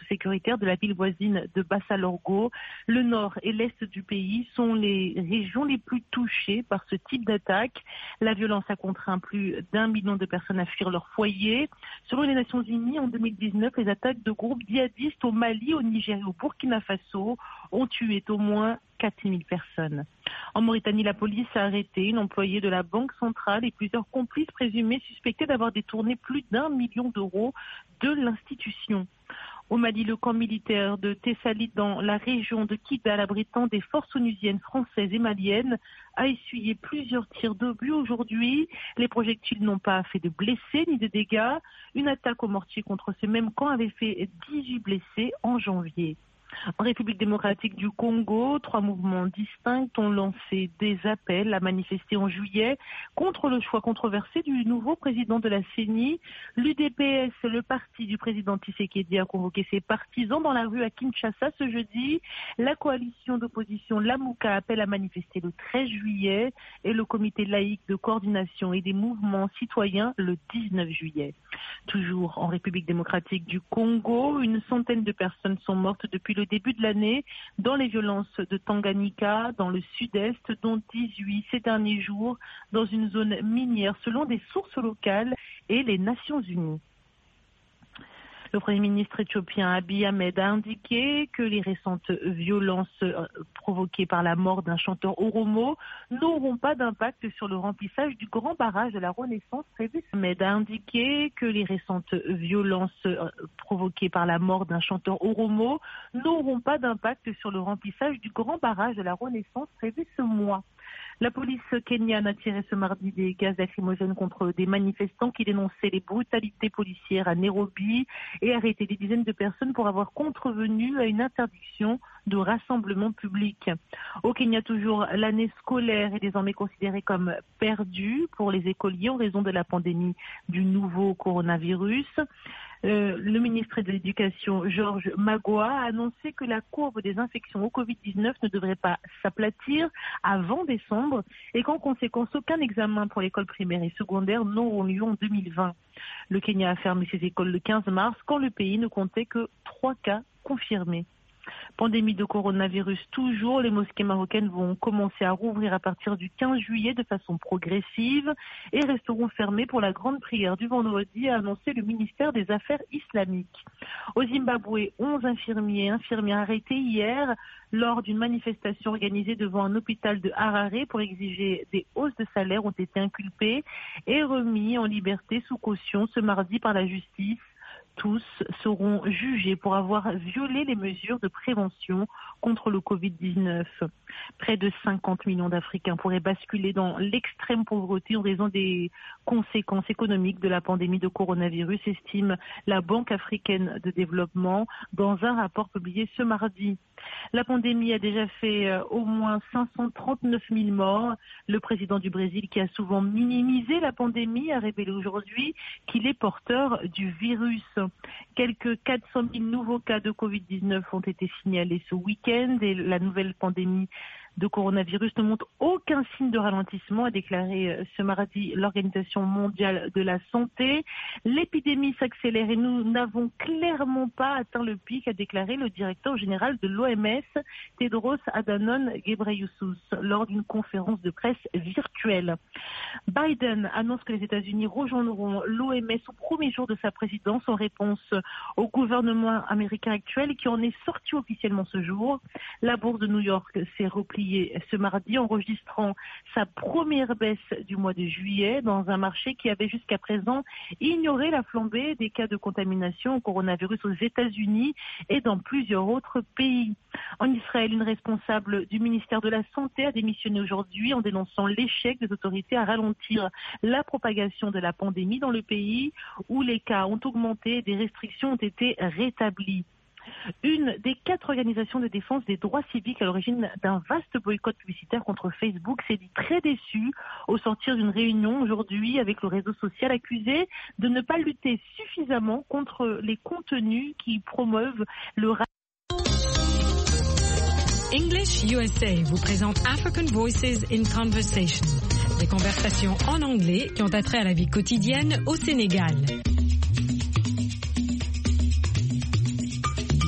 sécuritaire de la ville voisine de Bassa-Lorgo. Le nord et l'est du pays sont les régions les plus touchées par ce type d'attaque. La violence a contraint plus d'1 million de personnes à fuir leur foyer. Selon les Nations Unies, en 2019, les attaques de groupes djihadistes au Mali, au Niger et au Burkina Faso ont tué au moins 4000 personnes. En Mauritanie, la police a arrêté une employée de la Banque centrale et plusieurs complices présumés suspectés d'avoir détourné plus d'1 million d'euros de l'institution. Au Mali, le camp militaire de Tessalit dans la région de Kidal, abritant des forces onusiennes, françaises et maliennes, a essuyé plusieurs tirs d'obus aujourd'hui. Les projectiles n'ont pas fait de blessés ni de dégâts. Une attaque au mortier contre ce même camp avait fait 18 blessés en janvier. En République démocratique du Congo, 3 mouvements distincts ont lancé des appels à manifester en juillet contre le choix controversé du nouveau président de la CENI. L'UDPS, le parti du président Tshisekedi, a convoqué ses partisans dans la rue à Kinshasa ce jeudi. La coalition d'opposition Lamuka appelle à manifester le 13 juillet et le comité laïque de coordination et des mouvements citoyens le 19 juillet. Toujours en République démocratique du Congo, une centaine de personnes sont mortes depuis le début de l'année dans les violences de Tanganyika, dans le sud-est, dont 18 ces derniers jours dans une zone minière, selon des sources locales et les Nations Unies. Le Premier ministre éthiopien Abiy Ahmed a indiqué que les récentes violences provoquées par la mort d'un chanteur Oromo n'auront pas d'impact sur le remplissage du grand barrage de la Renaissance prévu. Ahmed a indiqué que les récentes violences provoquées par la mort d'un chanteur Oromo n'auront pas d'impact sur le remplissage du grand barrage de la Renaissance prévu ce mois. La police kenyane a tiré ce mardi des gaz lacrymogènes contre des manifestants qui dénonçaient les brutalités policières à Nairobi et arrêté des dizaines de personnes pour avoir contrevenu à une interdiction de rassemblement public. Au Kenya, toujours, l'année scolaire est désormais considérée comme perdue pour les écoliers en raison de la pandémie du nouveau coronavirus. Le ministre de l'Éducation, Georges Magoa, a annoncé que la courbe des infections au Covid-19 ne devrait pas s'aplatir avant décembre et qu'en conséquence, aucun examen pour l'école primaire et secondaire n'auront lieu en 2020. Le Kenya a fermé ses écoles le 15 mars quand le pays ne comptait que 3 cas confirmés. Pandémie de coronavirus toujours, les mosquées marocaines vont commencer à rouvrir à partir du 15 juillet de façon progressive et resteront fermées pour la grande prière du vendredi, a annoncé le ministère des Affaires islamiques. Au Zimbabwe, 11 infirmiers et infirmières arrêtés hier lors d'une manifestation organisée devant un hôpital de Harare pour exiger des hausses de salaire ont été inculpés et remis en liberté sous caution ce mardi par la justice. Tous seront jugés pour avoir violé les mesures de prévention contre le Covid-19. Près de 50 millions d'Africains pourraient basculer dans l'extrême pauvreté en raison des conséquences économiques de la pandémie de coronavirus, estime la Banque africaine de développement dans un rapport publié ce mardi. La pandémie a déjà fait au moins 539 000 morts. Le président du Brésil, qui a souvent minimisé la pandémie, a révélé aujourd'hui qu'il est porteur du virus. Quelques 400 000 nouveaux cas de Covid-19 ont été signalés ce week-end et la nouvelle pandémie de coronavirus ne montre aucun signe de ralentissement, a déclaré ce mardi l'Organisation mondiale de la santé. L'épidémie s'accélère et nous n'avons clairement pas atteint le pic, a déclaré le directeur général de l'OMS, Tedros Adhanom Ghebreyesus, lors d'une conférence de presse virtuelle. Biden annonce que les États-Unis rejoindront l'OMS au premier jour de sa présidence en réponse au gouvernement américain actuel qui en est sorti officiellement ce jour. La bourse de New York s'est repliée ce mardi, enregistrant sa première baisse du mois de juillet dans un marché qui avait jusqu'à présent ignoré la flambée des cas de contamination au coronavirus aux États-Unis et dans plusieurs autres pays. En Israël, une responsable du ministère de la Santé a démissionné aujourd'hui en dénonçant l'échec des autorités à ralentir la propagation de la pandémie dans le pays où les cas ont augmenté et des restrictions ont été rétablies. Une des 4 organisations de défense des droits civiques à l'origine d'un vaste boycott publicitaire contre Facebook s'est dit très déçue au sortir d'une réunion aujourd'hui avec le réseau social accusé de ne pas lutter suffisamment contre les contenus qui promeuvent le English USA vous présente African Voices in Conversation, des conversations en anglais qui ont attrait à la vie quotidienne au Sénégal.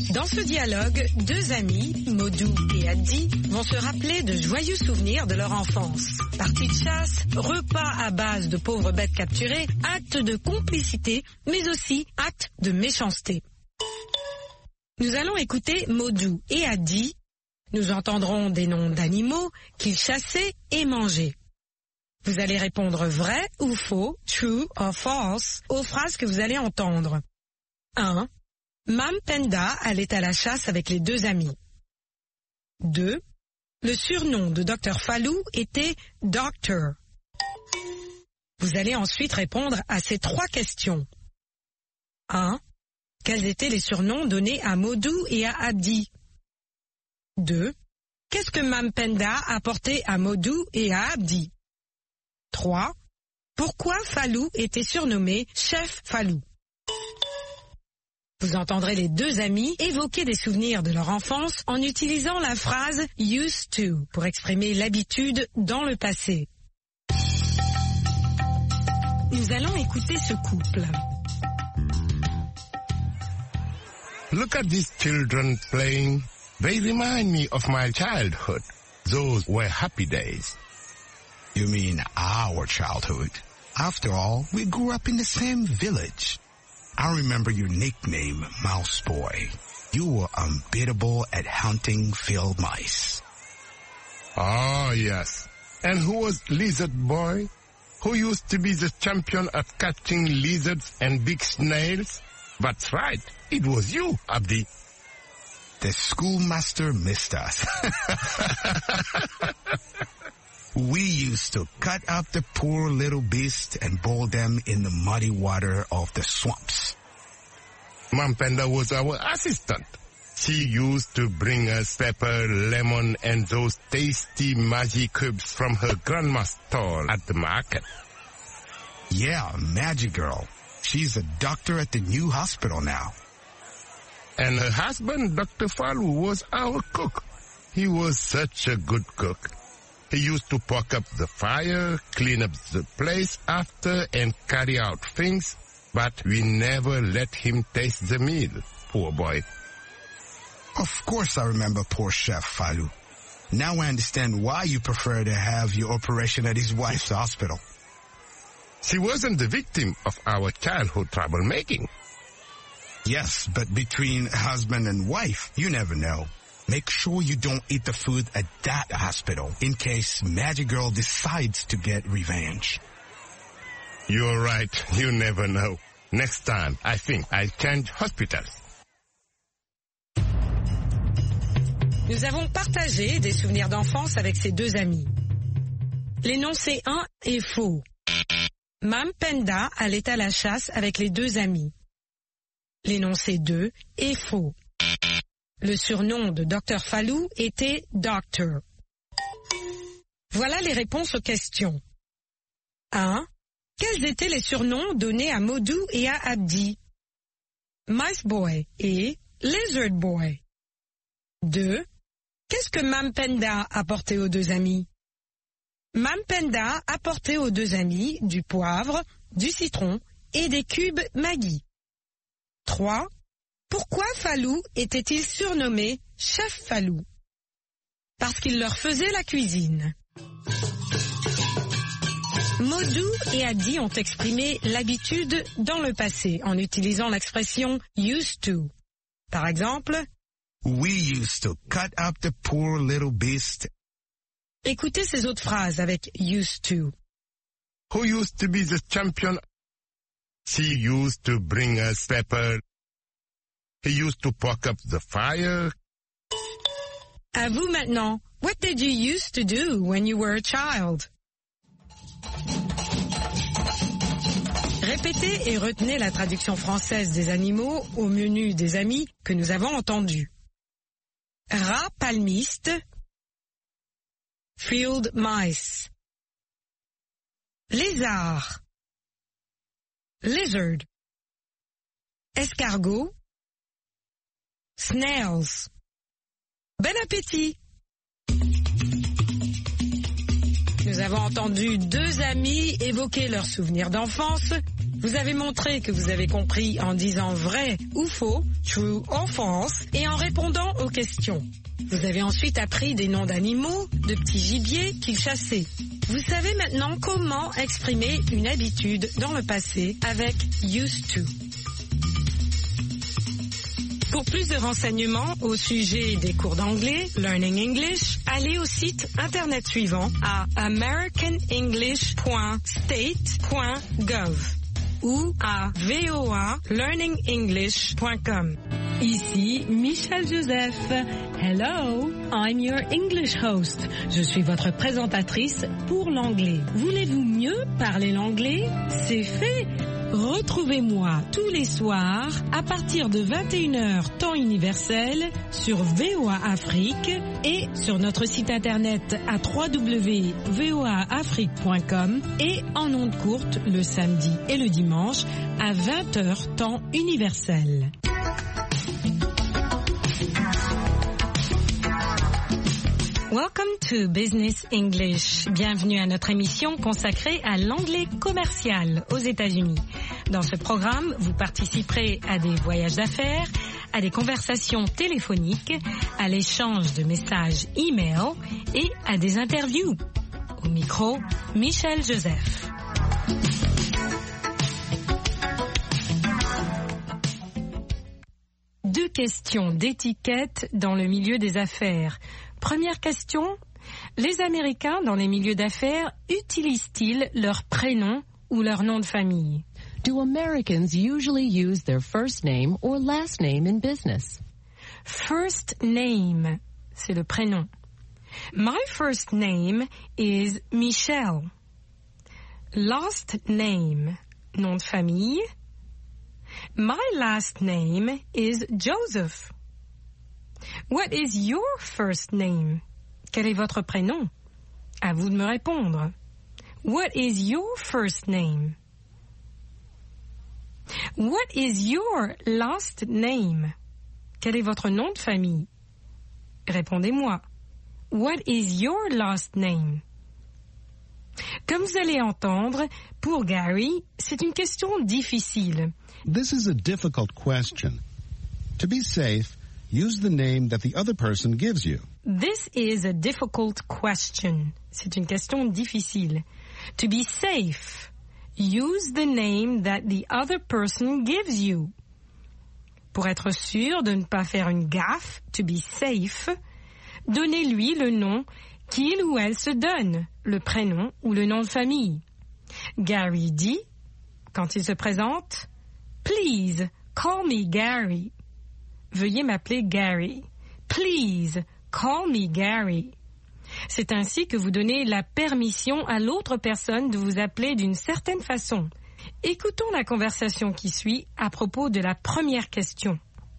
Dans ce dialogue, deux amis, Modou et Addi, vont se rappeler de joyeux souvenirs de leur enfance. Parties de chasse, repas à base de pauvres bêtes capturées, actes de complicité, mais aussi actes de méchanceté. Nous allons écouter Modou et Addi. Nous entendrons des noms d'animaux qu'ils chassaient et mangeaient. Vous allez répondre vrai ou faux, true or false, aux phrases que vous allez entendre. 1. Mam Penda allait à la chasse avec les deux amis. 2. Le surnom de Dr Fallou était Doctor. Vous allez ensuite répondre à ces trois questions. 1. Quels étaient les surnoms donnés à Modou et à Addi? 2. Qu'est-ce que Mam Penda apportait à Modou et à Addi? 3. Pourquoi Fallou était surnommé Chef Fallou? Vous entendrez les deux amis évoquer des souvenirs de leur enfance en utilisant la phrase « used to » pour exprimer l'habitude dans le passé. Nous allons écouter ce couple. Look at these children playing. They remind me of my childhood. Those were happy days. You mean our childhood? After all, we grew up in the same village. I remember your nickname, Mouse Boy. You were unbeatable at hunting field mice. Oh, yes. And who was Lizard Boy? Who used to be the champion at catching lizards and big snails? That's right. It was you, Abdi. The schoolmaster missed us. We used to cut up the poor little beasts and boil them in the muddy water of the swamps. Mam Penda was our assistant. She used to bring us pepper, lemon, and those tasty Maggi cubes from her grandma's stall at the market. Yeah, Magic Girl. She's a doctor at the new hospital now. And her husband, Dr. Fallou, was our cook. He was such a good cook. He used to poke up the fire, clean up the place after, and carry out things, but we never let him taste the meal, poor boy. Of course I remember poor Chef Fallou. Now I understand why you prefer to have your operation at his wife's hospital. She wasn't the victim of our childhood troublemaking. Yes, but between husband and wife, you never know. Make sure you don't eat the food at that hospital in case Magic Girl decides to get revenge. You're right. You never know. Next time, I think I'll change hospitals. Nous avons partagé des souvenirs d'enfance avec ces deux amis. L'énoncé 1 est faux. Mam Penda allait à la chasse avec les deux amis. L'énoncé 2 est faux. Le surnom de Dr Fallou était Doctor. Voilà les réponses aux questions. 1. Quels étaient les surnoms donnés à Modou et à Abdi? Mice Boy et Lizard Boy. 2. Qu'est-ce que Mam Penda apportait aux deux amis? Mam Penda apportait aux deux amis du poivre, du citron et des cubes Maggi. 3. Pourquoi Fallou était-il surnommé Chef Fallou? Parce qu'il leur faisait la cuisine. Modou et Addi ont exprimé l'habitude dans le passé en utilisant l'expression used to. Par exemple, we used to cut up the poor little beast. Écoutez ces autres phrases avec used to. Who used to be the champion? She used to bring us pepper. He used to poke up the fire. À vous maintenant. What did you used to do when you were a child? Répétez et retenez la traduction française des animaux au menu des amis que nous avons entendu. Rat palmiste, field mice. Lézard, lizard. Escargot, snails. Bon appétit! Nous avons entendu deux amis évoquer leurs souvenirs d'enfance Vous avez montré que vous avez compris en disant vrai ou faux, true or false, et en répondant aux questions. Vous avez ensuite appris des noms d'animaux, de petits gibiers qu'ils chassaient. Vous savez maintenant comment exprimer une habitude dans le passé avec used to. Pour plus de renseignements au sujet des cours d'anglais, Learning English, allez au site internet suivant à americanenglish.state.gov ou à voalearningenglish.com. Ici Michel Joseph. Hello, I'm your English host. Je suis votre présentatrice pour l'anglais. Voulez-vous mieux parler l'anglais? C'est fait. Retrouvez-moi tous les soirs à partir de 21h temps universel sur VOA Afrique et sur notre site internet à www.voaafrique.com et en ondes courtes le samedi et le dimanche à 20h temps universel. Welcome to Business English. Bienvenue à notre émission consacrée à l'anglais commercial aux États-Unis. Dans ce programme, vous participerez à des voyages d'affaires, à des conversations téléphoniques, à l'échange de messages e-mail et à des interviews. Au micro, Michel Joseph. Deux questions d'étiquette dans le milieu des affaires. Première question, les Américains dans les milieux d'affaires utilisent-ils leur prénom ou leur nom de famille? Do Americans usually use their first name or last name in business? First name, c'est le prénom. My first name is Michelle. Last name, nom de famille. My last name is Joseph. What is your first name? Quel est votre prénom? À vous de me répondre. What is your first name? What is your last name? Quel est votre nom de famille? Répondez-moi. What is your last name? Comme vous allez entendre, pour Gary, c'est une question difficile. This is a difficult question. To be safe, use the name that the other person gives you. This is a difficult question. C'est une question difficile. To be safe, use the name that the other person gives you. Pour être sûr de ne pas faire une gaffe, to be safe, donnez-lui le nom qu'il ou elle se donne, le prénom ou le nom de famille. Gary dit, quand il se présente, Please, call me Gary. Veuillez m'appeler Gary. Please, call me Gary. C'est ainsi que vous donnez la permission à l'autre personne de vous appeler d'une certaine façon. Écoutons la conversation qui suit à propos de la première question.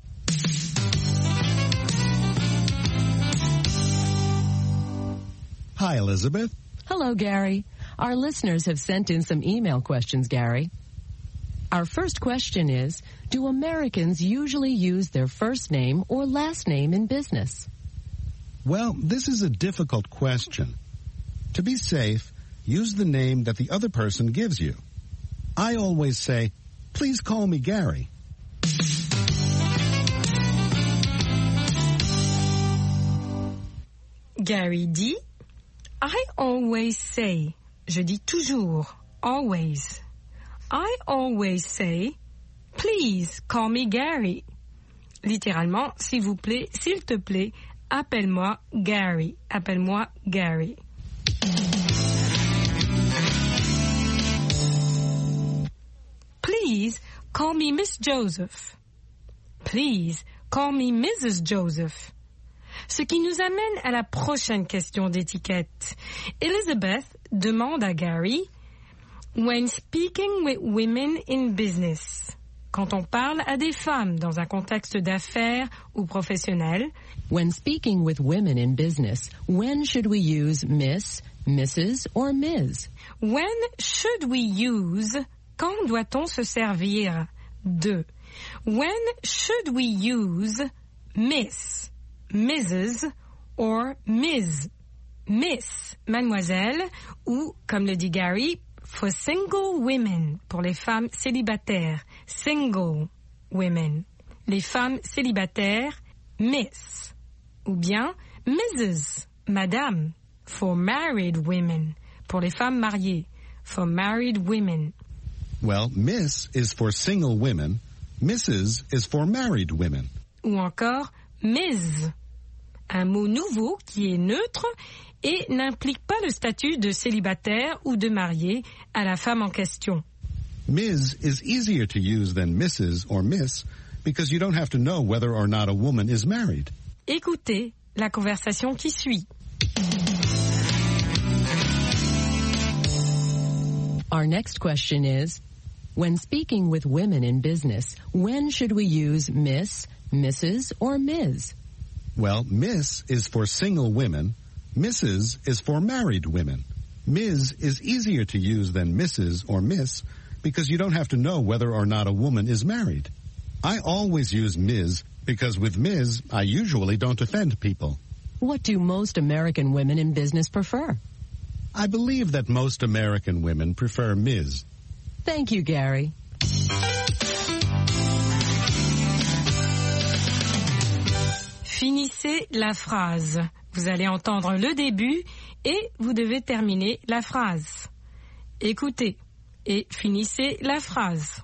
Hi, Elizabeth. Hello, Gary. Our listeners have sent in some email questions, Gary. Our first question is, do Americans usually use their first name or last name in business? Well, this is a difficult question. To be safe, use the name that the other person gives you. I always say, please call me Gary. Gary dit, I always say, je dis toujours, always. I always say, please call me Gary. Littéralement, s'il vous plaît, s'il te plaît, appelle-moi Gary. Appelle-moi Gary. Please call me Miss Joseph. Please call me Mrs. Joseph. Ce qui nous amène à la prochaine question d'étiquette. Elizabeth demande à Gary, when speaking with women in business, quand on parle à des femmes dans un contexte d'affaires ou professionnel, when speaking with women in business, when should we use Miss, Mrs. or Ms? When should we use, quand doit-on se servir de? When should we use Miss, Mrs. or Ms? Miss, mademoiselle, ou, comme le dit Gary, for single women, pour les femmes célibataires. Single women. Les femmes célibataires, Miss. Ou bien Mrs., Madame, for married women, pour les femmes mariées. For married women. Well, Miss is for single women. Mrs. is for married women. Ou encore Ms. Un mot nouveau qui est neutre et n'implique pas le statut de célibataire ou de marié à la femme en question. Ms. is easier to use than Mrs. or Miss because you don't have to know whether or not a woman is married. Écoutez la conversation qui suit. Our next question is, when speaking with women in business, when should we use Miss, Mrs., or Ms.? Well, Miss is for single women. Mrs. is for married women. Ms. is easier to use than Mrs. or Miss because you don't have to know whether or not a woman is married. I always use Ms. because with Ms. I usually don't offend people. What do most American women in business prefer? I believe that most American women prefer Ms. Thank you, Gary. Finissez la phrase. Vous allez entendre le début et vous devez terminer la phrase. Écoutez et finissez la phrase.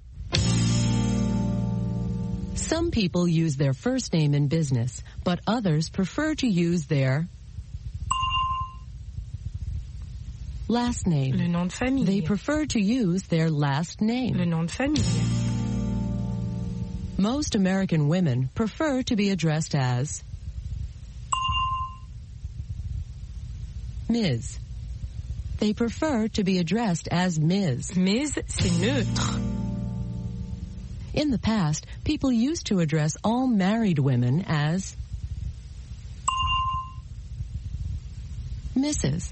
Some people use their first name in business, but others prefer to use their last name. Le nom de famille. They prefer to use their last name. Le nom de famille. Most American women prefer to be addressed as Ms. They prefer to be addressed as Ms. Ms, c'est neutre. In the past, people used to address all married women as Mrs.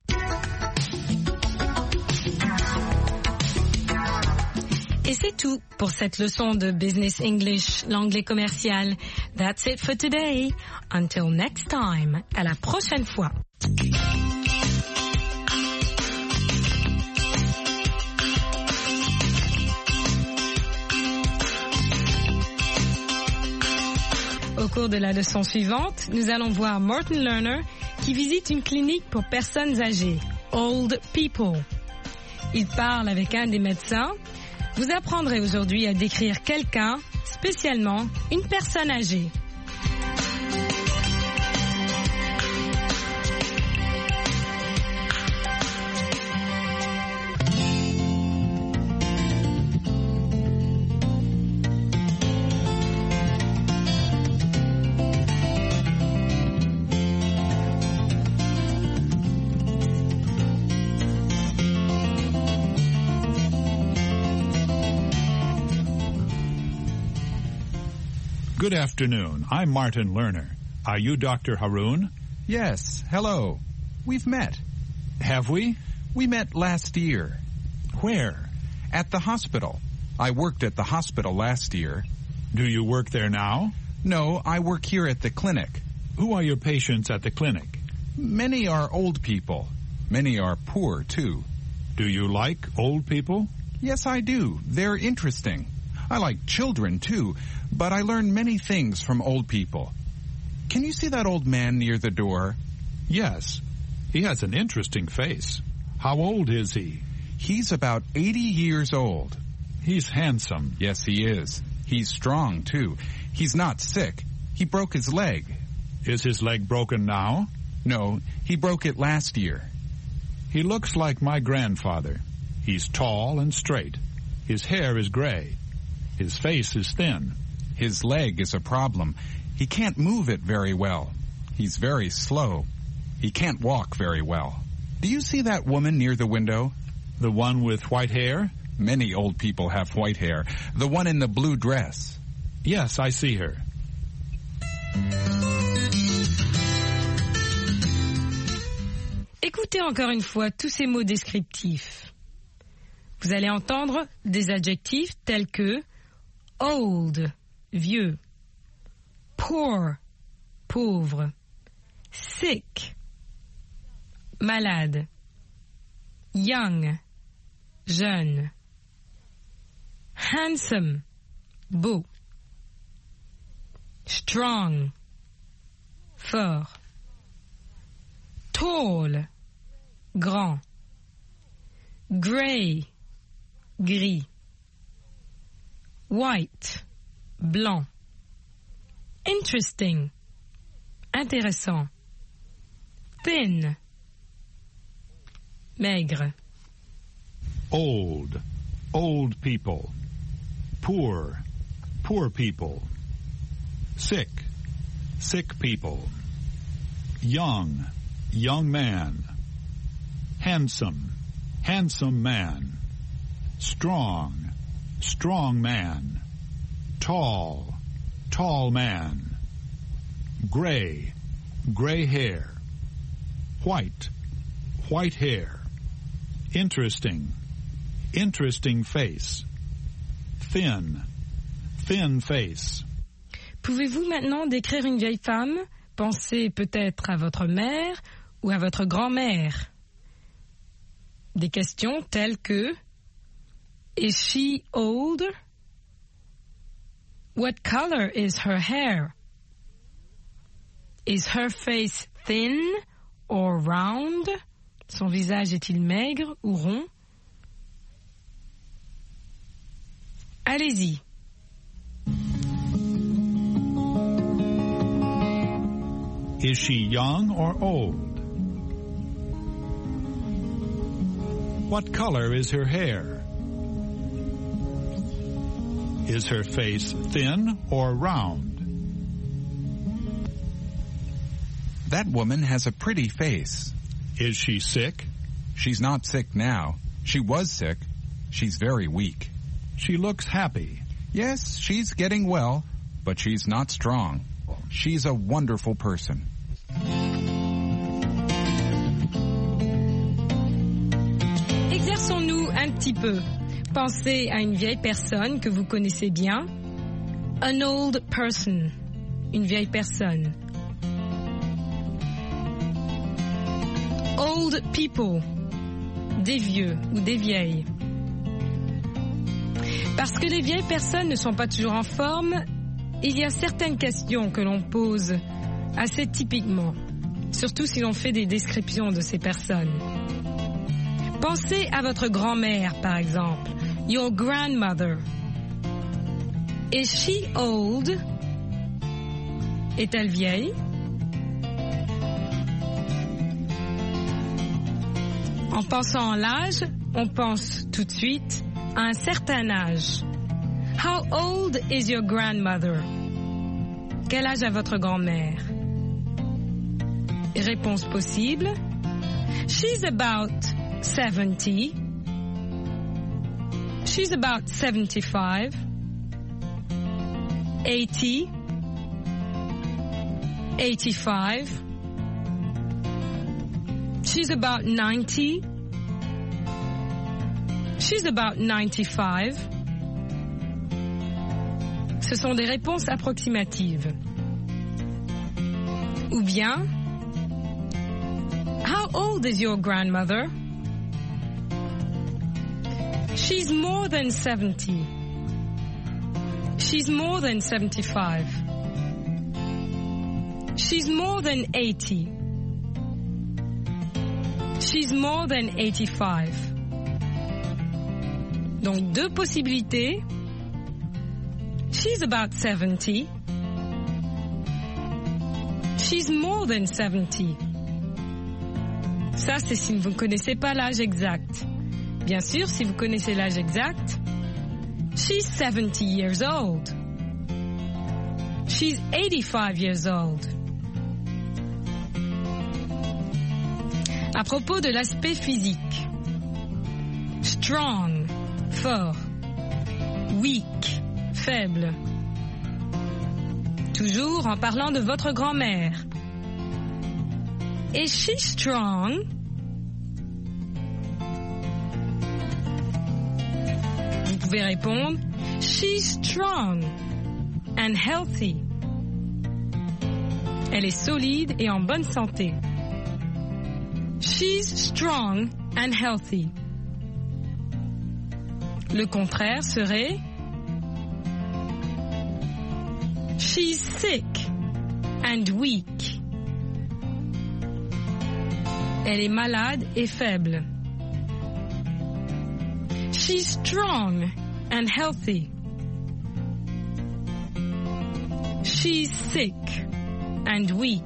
Et c'est tout pour cette leçon de Business English, l'anglais commercial. That's it for today. Until next time. À la prochaine fois. Au cours de la leçon suivante, nous allons voir Martin Lerner qui visite une clinique pour personnes âgées, Old People. Il parle avec un des médecins. Vous apprendrez aujourd'hui à décrire quelqu'un, spécialement une personne âgée. Good afternoon. I'm Martin Lerner. Are you Dr. Haroon? Yes, hello. We've met. Have we? We met last year. Where? At the hospital. I worked at the hospital last year. Do you work there now? No, I work here at the clinic. Who are your patients at the clinic? Many are old people. Many are poor, too. Do you like old people? Yes, I do. They're interesting. I like children, too, but I learn many things from old people. Can you see that old man near the door? Yes. He has an interesting face. How old is he? He's about 80 years old. He's handsome. Yes, he is. He's strong, too. He's not sick. He broke his leg. Is his leg broken now? No, he broke it last year. He looks like my grandfather. He's tall and straight. His hair is gray. His face is thin. His leg is a problem. He can't move it very well. He's very slow. He can't walk very well. Do you see that woman near the window? The one with white hair? Many old people have white hair. The one in the blue dress. Yes, I see her. Écoutez encore une fois tous ces mots descriptifs. Vous allez entendre des adjectifs tels que old, vieux, poor, pauvre, sick, malade, young, jeune. Handsome, beau. Strong, fort. Tall, grand. Grey, gris. White, blanc. Interesting, intéressant. Thin, maigre. Old, old people. Poor, poor people. Sick, sick people. Young, young man. Handsome, handsome man. Strong, strong man. Tall, tall man. Gray, gray hair. White, white hair. Interesting, interesting face. Thin, thin face. Pouvez-vous maintenant décrire une vieille femme? Pensez peut-être à votre mère ou à votre grand-mère. Des questions telles que Is she old? What color is her hair? Is her face thin or round? Son visage est-il maigre ou rond? Allez-y. Is she young or old? What color is her hair? Is her face thin or round? That woman has a pretty face. Is she sick? She's not sick now. She was sick. She's very weak. She looks happy. Yes, she's getting well, but she's not strong. She's a wonderful person. Exerçons-nous un petit peu. Pensez à une vieille personne que vous connaissez bien. An old person. Une vieille personne. Old people. Des vieux ou des vieilles. Parce que les vieilles personnes ne sont pas toujours en forme, il y a certaines questions que l'on pose assez typiquement, surtout si l'on fait des descriptions de ces personnes. Pensez à votre grand-mère, par exemple. Your grandmother. Is she old? Est-elle vieille? En pensant à l'âge, on pense tout de suite à un certain âge. How old is your grandmother? Quel âge a votre grand-mère? Réponse possible. She's about 70. She's about 75. 80. 85. She's about 90. She's about 95. Ce sont des réponses approximatives. Ou bien, how old is your grandmother? She's more than 70. She's more than 75. She's more than 80. She's more than 85. Donc deux possibilités. She's about 70. She's more than 70. Ça, c'est si vous ne connaissez pas l'âge exact. Bien sûr, si vous connaissez l'âge exact, she's 70 years old. She's 85 years old. À propos de l'aspect physique. Strong, fort. Weak, faible. Toujours en parlant de votre grand-mère. Is she strong? Vous pouvez répondre, she's strong and healthy. Elle est solide et en bonne santé. She's strong and healthy. Le contraire serait she's sick and weak. Elle est malade et faible. She's strong and healthy. She's sick and weak.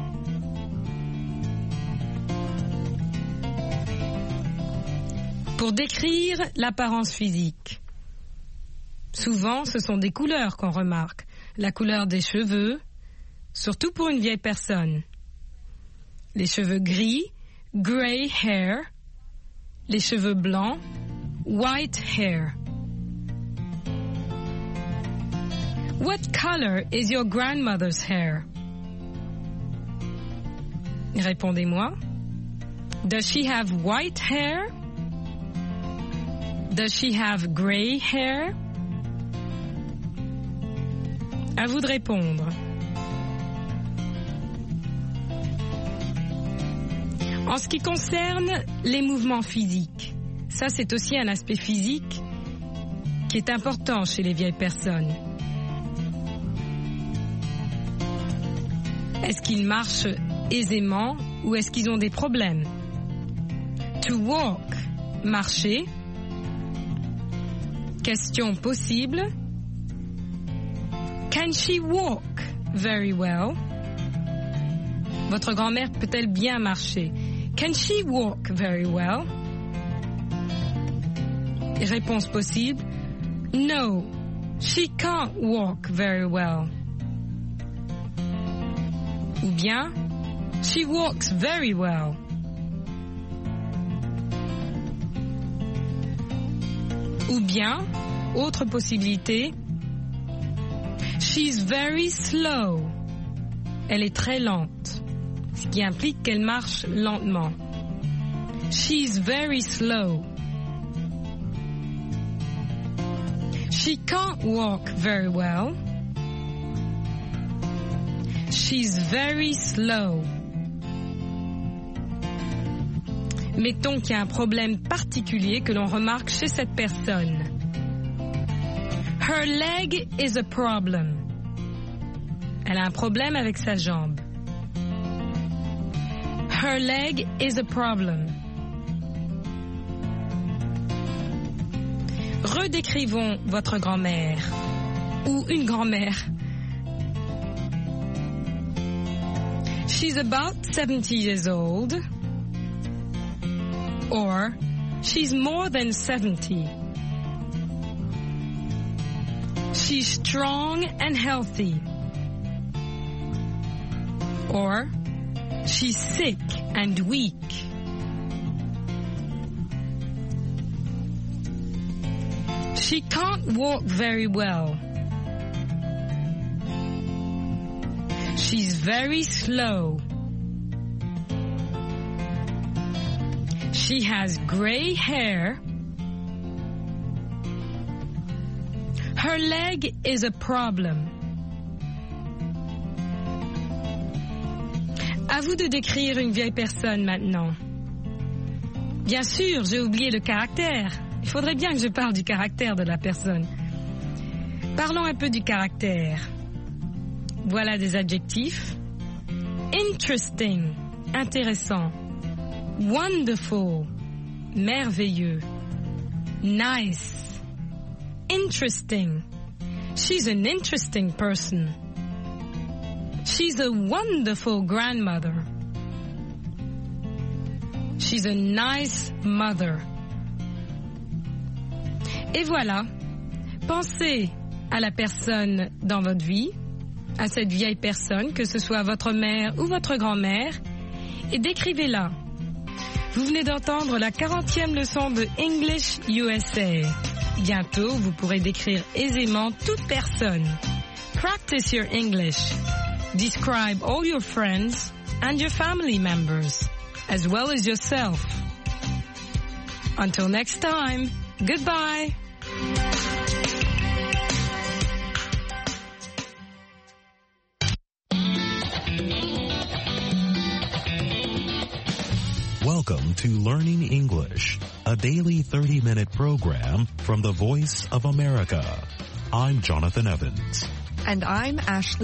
Pour décrire l'apparence physique, souvent ce sont des couleurs qu'on remarque. La couleur des cheveux, surtout pour une vieille personne. Les cheveux gris, grey hair. Les cheveux blancs, white hair. What color is your grandmother's hair? Répondez-moi. Does she have white hair? Does she have grey hair? À vous de répondre. En ce qui concerne les mouvements physiques, ça c'est aussi un aspect physique qui est important chez les vieilles personnes. Est-ce qu'ils marchent aisément ou est-ce qu'ils ont des problèmes? To walk, marcher. Question possible. Can she walk very well? Votre grand-mère peut-elle bien marcher? Can she walk very well? Réponse possible. No, she can't walk very well. Ou bien, she walks very well. Ou bien, autre possibilité, she's very slow. Elle est très lente, ce qui implique qu'elle marche lentement. She's very slow. She can't walk very well. She's very slow. Mettons qu'il y a un problème particulier que l'on remarque chez cette personne. Her leg is a problem. Elle a un problème avec sa jambe. Her leg is a problem. Redécrivons votre grand-mère ou une grand-mère. She's about 70 years old. Or, she's more than 70. She's strong and healthy. Or, she's sick and weak. She can't walk very well. She's very slow. She has gray hair. Her leg is a problem. À vous de décrire une vieille personne maintenant. Bien sûr, j'ai oublié le caractère. Il faudrait bien que je parle du caractère de la personne. Parlons un peu du caractère. Voilà des adjectifs. Interesting, intéressant. Wonderful, merveilleux. Nice, interesting. She's an interesting person. She's a wonderful grandmother. She's a nice mother. Et voilà, pensez à la personne dans votre vie, à cette vieille personne, que ce soit votre mère ou votre grand-mère, et décrivez-la. Vous venez d'entendre la 40e leçon de English USA. Bientôt, vous pourrez décrire aisément toute personne. Practice your English. Describe all your friends and your family members, as well as yourself. Until next time, goodbye. Welcome to Learning English. a daily 30-minute program from the Voice of America. I'm Jonathan Evans. And I'm Ashley